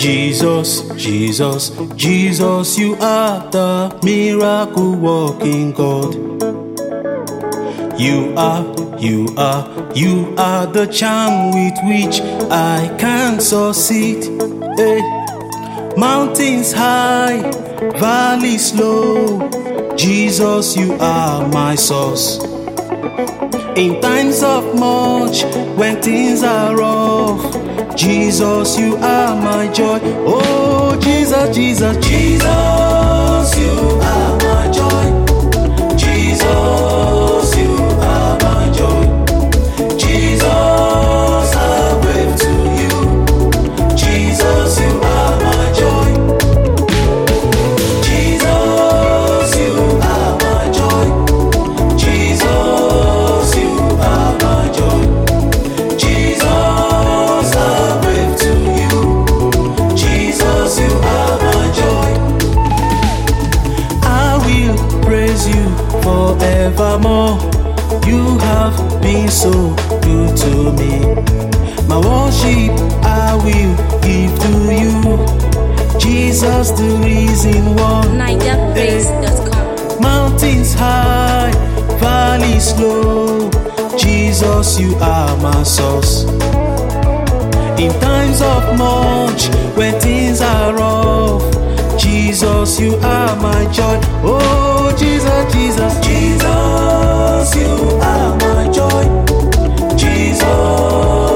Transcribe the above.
Jesus, Jesus, Jesus, you are the miracle working God. You are the charm with which I can succeed. Hey. Mountains high, valleys low, Jesus, you are my source. In times of much, when things are rough, Jesus, you are my joy. Oh, Jesus, Jesus, Jesus, you are my joy. Jesus, you are my joy. Jesus, I wave to you. Jesus, you are my joy. Jesus, you are my joy. Jesus, you are my joy. Jesus, I wave to you. Jesus, you are my joy. I will praise you forevermore. You have been so good to me. My worship I will give to you. Jesus, the reason why. NigerPraise.com. Mountains high, valleys low, Jesus, you are my source. In times of much, when things are rough, Jesus, you are my joy. Oh, Jesus, Jesus, Jesus, you are my joy. Jesus.